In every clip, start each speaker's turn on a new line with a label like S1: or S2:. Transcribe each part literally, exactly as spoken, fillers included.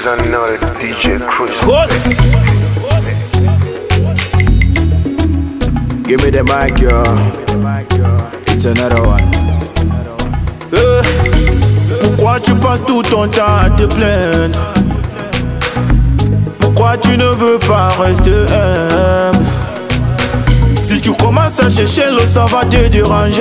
S1: another D J Cruz.
S2: Give me the mic, yo. It's another one. Euh, pourquoi tu passes tout ton temps à te plaindre? Pourquoi tu ne veux pas rester humble? Si tu commences à chercher l'autre, ça va te déranger.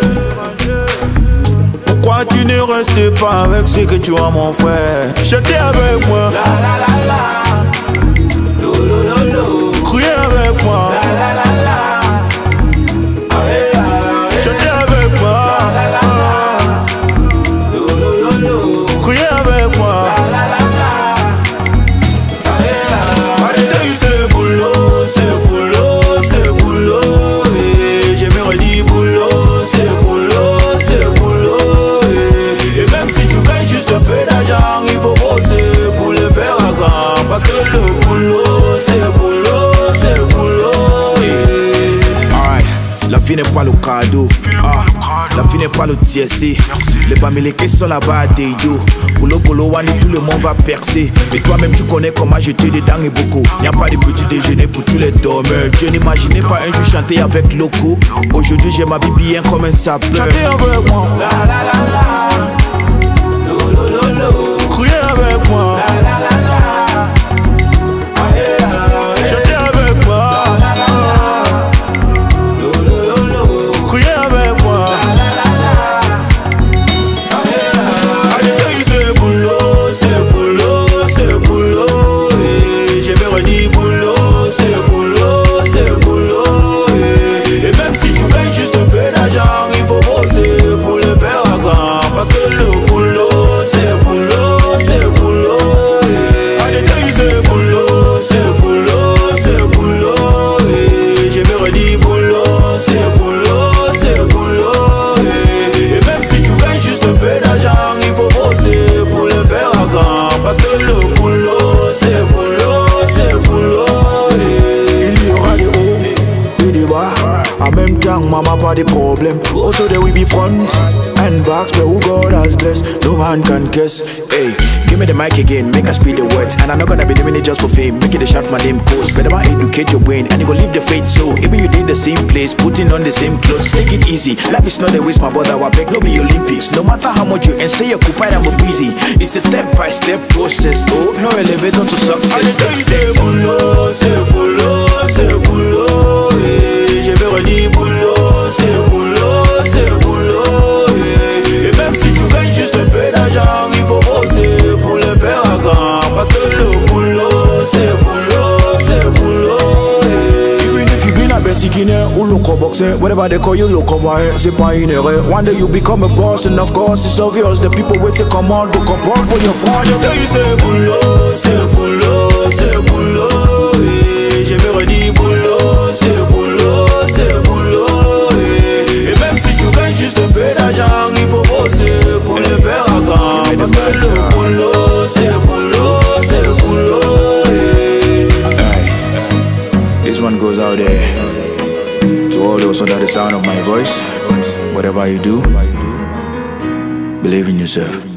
S2: Pourquoi tu ne restes pas avec ce que tu as, mon frère? Chantez avec moi. La la la la. Lo lo lo lo. Criez avec moi. La la la la. Aïe aïe. Chantez avec moi. La la la. Lo lo lo lo. Criez avec moi. La la la la. Aïe aïe. Arrêtez, c'est boulot, c'est boulot, c'est boulot. Et j'ai me redit boulot, c'est boulot, c'est boulot. Il faut bosser pour le faire à grand. Parce que le boulot, c'est boulot, c'est boulot, yeah. Alright, la vie n'est pas le cadeau, ah, la vie n'est pas le T S C. Les bamilekés sont là-bas des idiots. Boulot, boulot, wani, tout le monde va percer. Mais toi-même tu connais comment jeter dedans et beaucoup. Y'a pas de petit déjeuner pour tous les dormeurs. Je n'imaginais pas un jour chanter avec Loco. Aujourd'hui j'ai ma vie bien comme un sapeur. Chantez avec moi. La la la la. Criez avec moi. La la la la. Aïe aïe. Chantez avec moi. La la la la. Lo lo lo lo. Criez avec moi. La la la la. Aïe aïe. Aïe c'est boulot, c'est boulot, c'est boulot. Et j'ai me redit boulot, c'est boulot, c'est boulot. Et même si tu gagnes juste un peu d'argent, il faut bosser pour le faire à grand. Parce que le boulot, mama, pas de problème. Also there will be front and backs, but who God has blessed, no man can guess. Hey, give me the mic again, make us speed the words. And I'm not gonna be doing it just for fame. Make it a shout my name coast. Better man educate your brain and you go live the faith so. Even you did the same place, putting on the same clothes. Take it easy, life is not a waste, my brother. I beg, no be Olympics. No matter how much you earn, stay occupied and busy. It's a step by step process. Oh, no elevator to success. C'est boulot, c'est boulot, c'est boulot. Je vais redire boulot. C'est boulot, c'est boulot, yeah. Et même si tu gagnes juste un peu d'argent, il faut bosser pour le faire à grand. Parce que le boulot, c'est boulot, c'est boulot, yeah. Even if you been a besikiner ou loco boxer, whatever they call you, loco over c'est pas une erreur. One day you become a boss and of course it's obvious. The people will say come on, go come on for your front. Je te dis c'est boulot, c'est boulot, c'est boulot, yeah. Je vais redire boulot, c'est boulot, c'est boulot. Juste un peu d'argent, il faut bosser pour le faire à grand. Parce que le boulot, c'est boulot, c'est boulot, yeah. Hey, this one goes out there to all those under the sound of my voice. Whatever you do, believe in yourself.